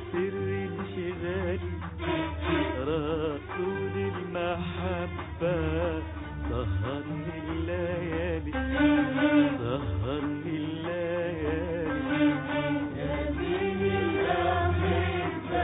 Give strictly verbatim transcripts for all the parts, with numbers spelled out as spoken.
سر انشغالي رسول المحبة سهرني الليالي سهرني الليالي يا زين الأحبة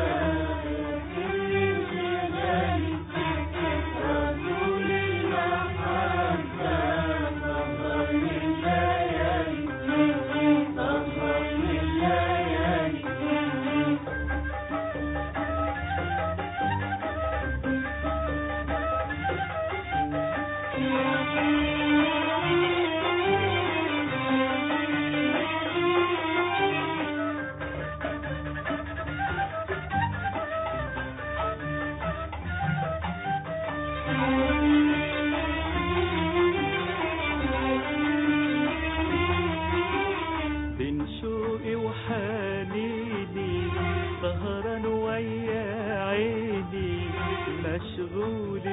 مشغول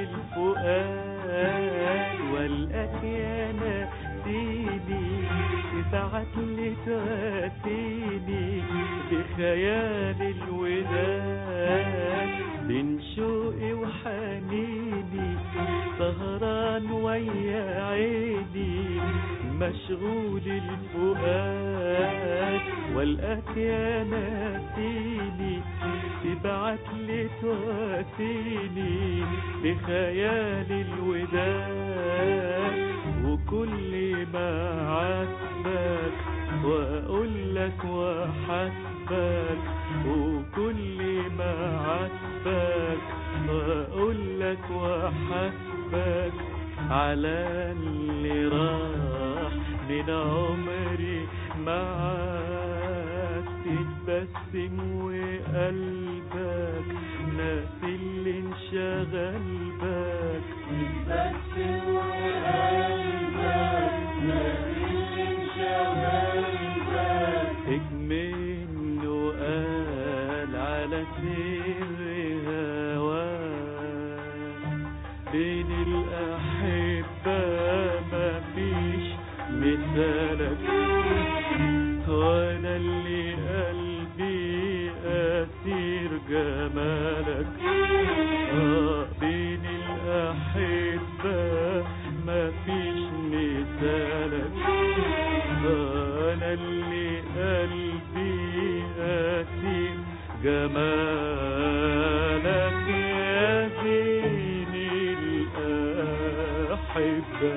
الفؤاد والقاك يا ناسيني تبعت لي تواسيني بخيال الوداد بين شوقي وحنيني سهران ويا عيني مشغول الفؤاد والقاك يا ناسيني تبعت لي تواسيني بخيال الوداد وكل ما عاتبك واقول لك وحسبك وكل ما عاتبك واقول لك وحسبك على اللي راح من عمري معاك تتبسم وقلبك ناسي اللي انشغل بك تتبسم وقلبك ناسي اللي انشغل بك اكمنه قال على سر هواك بين الأحبة مفيش مثالك وانا اللي قلبي اسير جمالك آه بين الأحبة مفيش مثالك انا اللي قلبي اسير جمالك يا زين الأحبة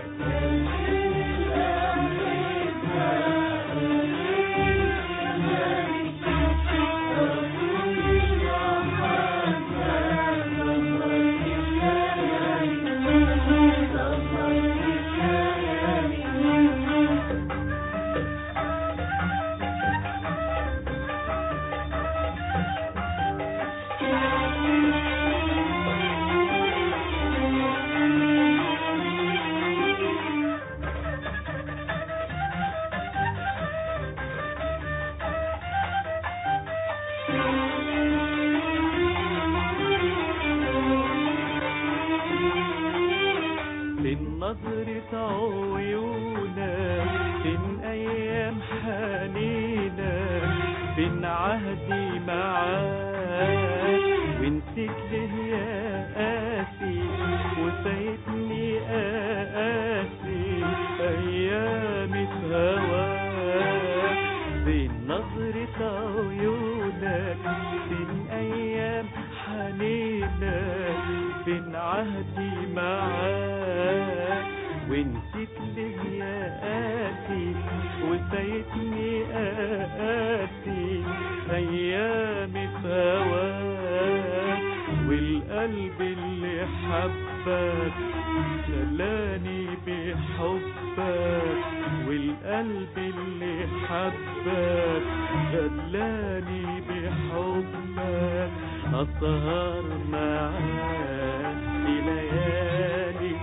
نظرة عيونك فين أيام حنينك فين عهدي معاك ونسيت ليه يا قاسي وفايتني قاسي أيامي في هواك فين نظرة عيونك فين أيام حنينك فين عهدي معاك ونسيت ليه يا قاسي وفايتني قاسي ايامي في هواك والقلب اللي حبك خلاني بحبك والقلب اللي حبك خلاني بحبك اسهر معاك في ليالي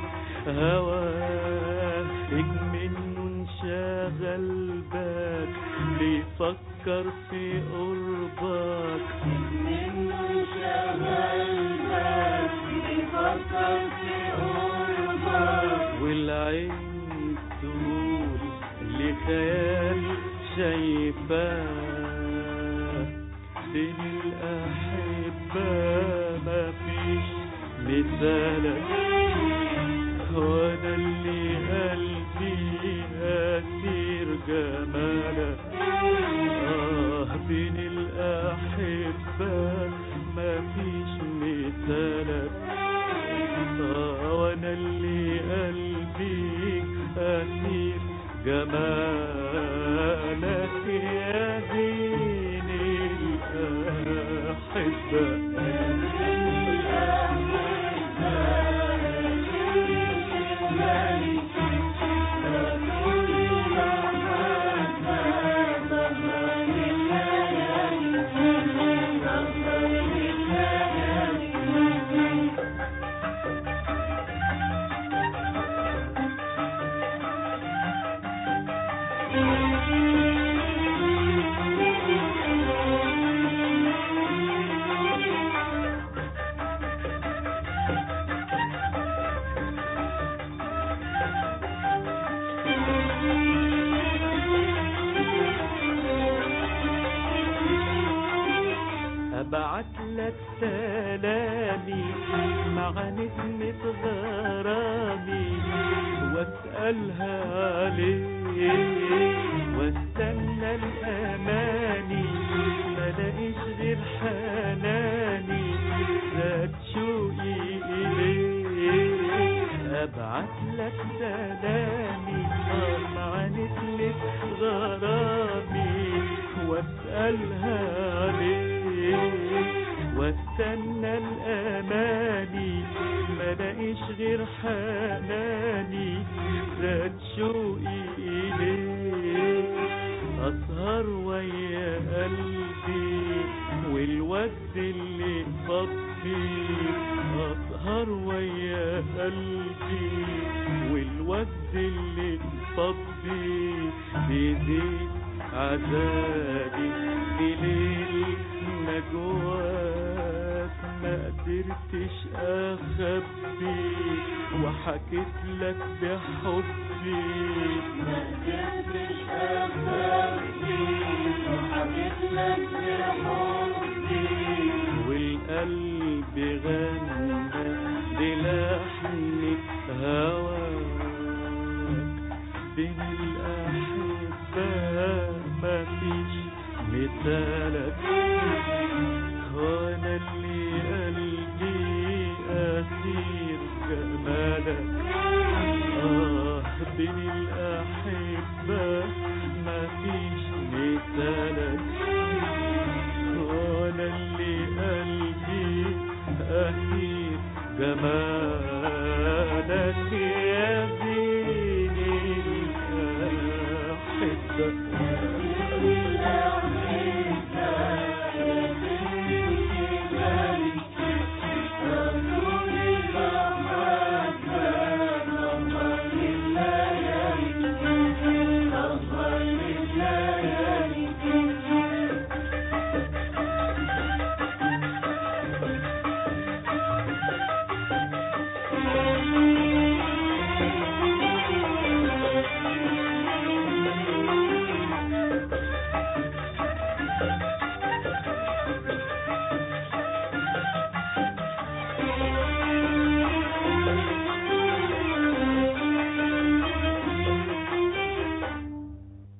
هواك منه انشغل بك بيفكر في قربك منه انشغل بك بيفكر في قربك والعين تقول لخيال شايفاك الأحبة مفيش مثالك، وانا اللي قلبي أسير جمالك. آه بين الأحبة مفيش مثالك، آه وانا اللي قلبي أسير جمالك يا دين الأحبة. أبعت لك سلامي مع نسمة غرامي، واسألها عليك واستنى الأماني، ملاقيش غير حناني زاد شوقي إليك. أبعت لك سلامي مع نسمة غرامي، واسألها عليك واستنى الأماني، ملاقيش غير حناني زاد شوقي إليك. أسهر ويا قلبي والود اللي فضي، أسهر ويا قلبي والود اللي فضي، بيزيد عذابي في ليل نجواك. ما قدرتش أخبي وحكيت لك بحبي، ما قدرتش أخبي وحكيت لك بحبي، والقلب غنى بلحن هواك. بين الأحبة مفيش مثالك، وانا اللي قلبي أسير جمالك. آه بين الأحبة مفيش مثالك، وانا اللي قلبي أسير جمالك.